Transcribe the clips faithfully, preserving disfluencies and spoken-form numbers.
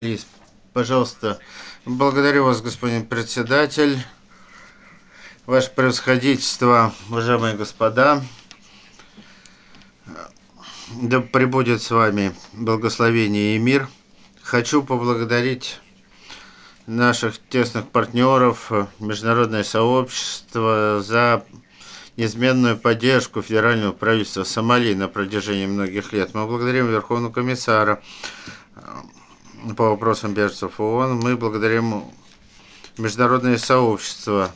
Лиз, пожалуйста. Благодарю вас, господин председатель. Ваше превосходительство, уважаемые господа, да пребудет с вами благословение и мир. Хочу поблагодарить наших тесных партнеров, международное сообщество, за неизменную поддержку федерального правительства Сомали на протяжении многих лет. Мы благодарим Верховного комиссара по вопросам беженцев ООН. Мы благодарим международное сообщество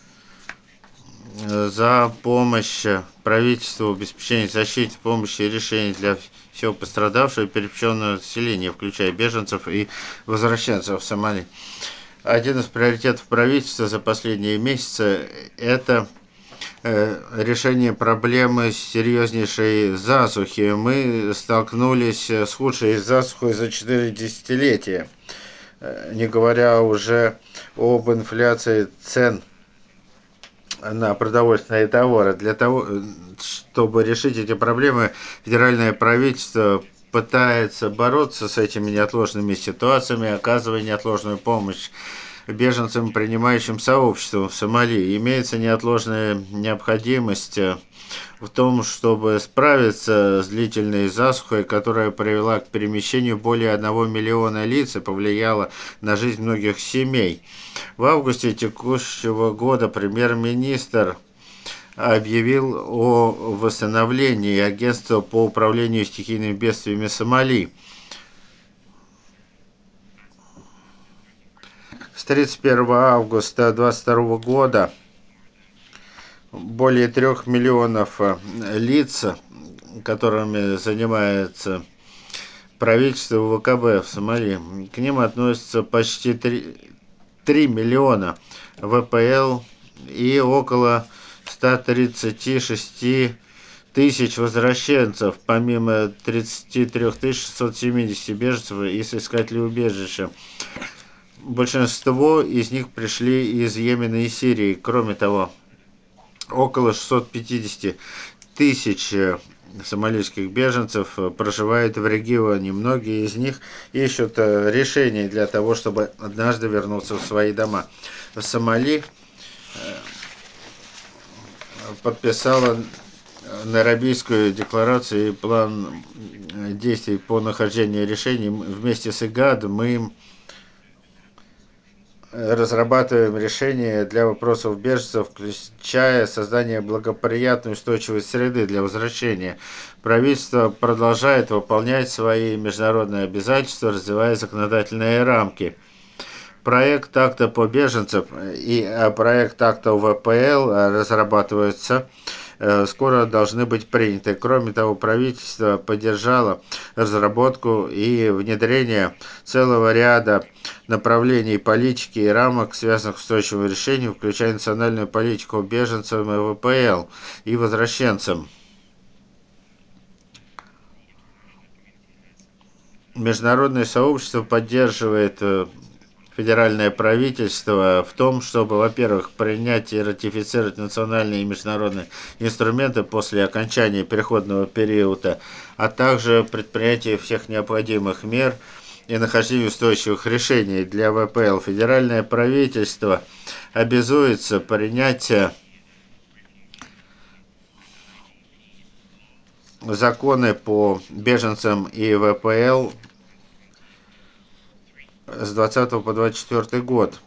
за помощь правительству, обеспечение защиты, помощи и решений для всего пострадавшего и перемещенного населения, включая беженцев и возвращенцев в Сомали. Один из приоритетов правительства за последние месяцы – это решение проблемы серьезнейшей засухи. Мы столкнулись с худшей засухой за четыре десятилетия, не говоря уже об инфляции цен на продовольственные товары. Для того, чтобы решить эти проблемы, федеральное правительство пытается бороться с этими неотложными ситуациями, оказывая неотложную помощь беженцам, принимающим сообществом в Сомали. Имеется неотложная необходимость в том, чтобы справиться с длительной засухой, которая привела к перемещению более одного миллиона лиц и повлияла на жизнь многих семей. В августе текущего года премьер-министр объявил о восстановлении агентства по управлению стихийными бедствиями Сомали. С тридцать первого августа две тысячи двадцать второго года более трех миллионов лиц, которыми занимается правительство ВКБ в Сомали, к ним относятся почти три миллиона ВПЛ и около ста тридцати шести тысяч возвращенцев, помимо тридцати трёх тысяч шестисот семидесяти беженцев и соискателей убежища. Большинство из них пришли из Йемена и Сирии. Кроме того, около шестисот пятидесяти тысяч сомалийских беженцев проживают в регионе. Многие из них ищут решений для того, чтобы однажды вернуться в свои дома. В Сомали подписала Найробийскую декларацию и план действий по нахождению решений. Вместе с ИГАД мы разрабатываем решения для вопросов беженцев, включая создание благоприятной устойчивой среды для возвращения. Правительство продолжает выполнять свои международные обязательства, развивая законодательные рамки. Проект акта по беженцам и проект акта ВПЛ разрабатываются, скоро должны быть приняты. Кроме того, правительство поддержало разработку и внедрение целого ряда направлений политики и рамок, связанных с устойчивым решением, включая национальную политику беженцам и ВПЛ и возвращенцам. Международное сообщество поддерживает федеральное правительство в том, чтобы, во-первых, принять и ратифицировать национальные и международные инструменты после окончания переходного периода, а также предпринятие всех необходимых мер и нахождение устойчивых решений для ВПЛ. Федеральное правительство обязуется принять законы по беженцам и ВПЛ с двадцатого по двадцать четвёртый год.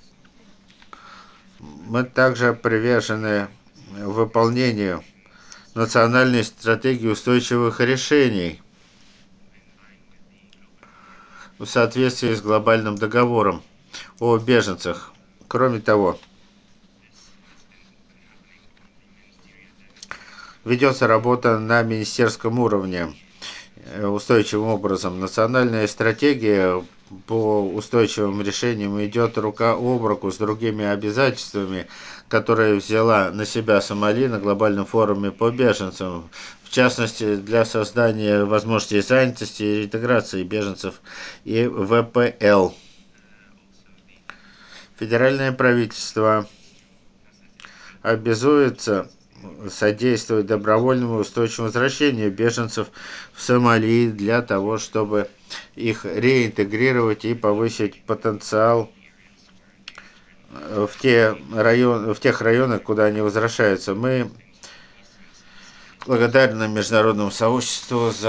Мы также привержены выполнению национальной стратегии устойчивых решений в соответствии с глобальным договором о беженцах. Кроме того, ведется работа на министерском уровне устойчивым образом. Национальная стратегия по устойчивым решениям идет рука об руку с другими обязательствами, которые взяла на себя Сомали на глобальном форуме по беженцам, в частности для создания возможностей занятости и интеграции беженцев и ВПЛ. Федеральное правительство обязуется содействовать добровольному и устойчивому возвращению беженцев в Сомали для того, чтобы их реинтегрировать и повысить потенциал в, те район, в тех районах, куда они возвращаются. Мы благодарны международному сообществу за